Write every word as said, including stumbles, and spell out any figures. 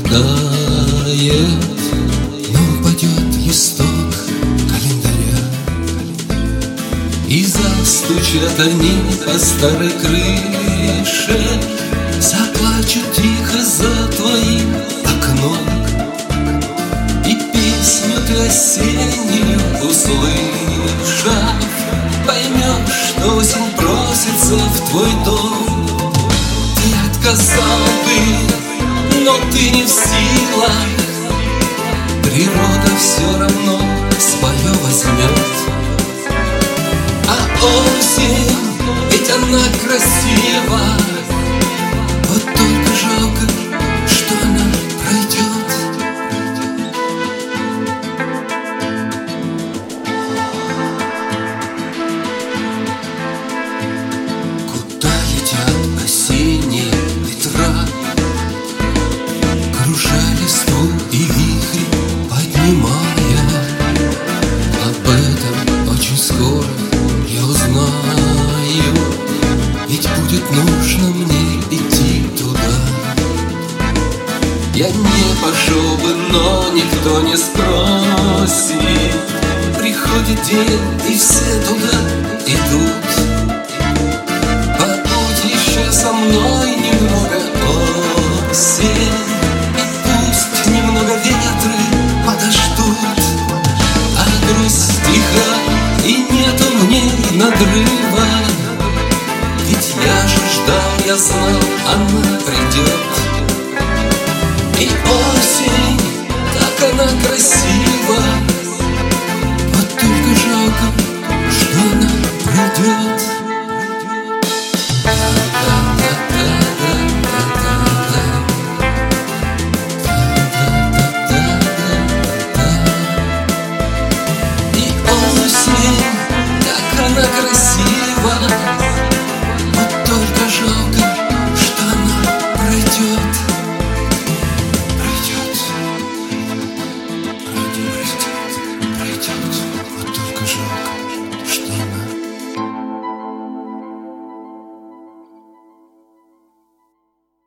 тает, но упадет листок календаря, и застучат они по старой крыше, заплачут тихо за твоим окном, и песню ты осеннюю услышав, поймешь, что осень просится в твой дом. Ты отказал бы, но ты не в силах, природа все равно свое возьмет. А осень, ведь она красива, вот только жалко, что она пройдет. Куда летят осенние ветра, круша листву и вихри поднимая? Об этом очень скоро я узнаю, ведь будет нужно мне идти туда. Я не пошел бы, но никто не спросит. Приходит день, и все туда идут.